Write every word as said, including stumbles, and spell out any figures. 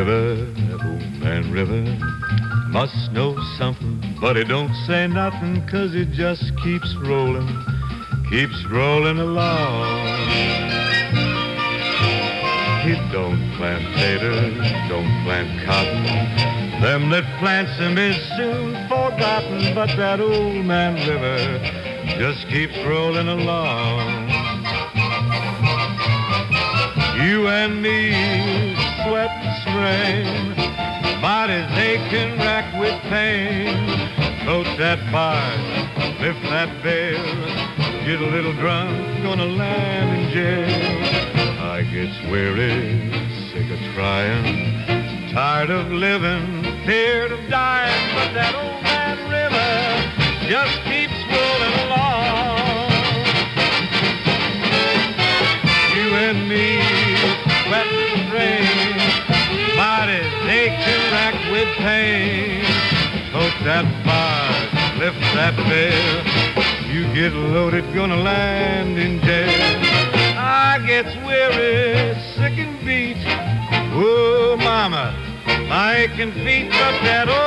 River, that old man River must know something, but he don't say nothing, 'cause he just keeps rolling, keeps rolling along. He don't plant taters, don't plant cotton. Them that plants them is soon forgotten, but that old man River just keeps rolling along. You and me, sweat and strain, bodies aching, racked with pain. Tote that barge, lift that bale, get a little drunk, gonna land in jail. I gets weary, sick of trying, tired of living, feared of dying, but that old man River just keeps rolling along. You and me, sweat and strain, bodies aching, racked with pain. Tote that barge, lift that bale, you get loaded, gonna land in jail. I gets weary, sick and beat, oh mama, my aching feet, but that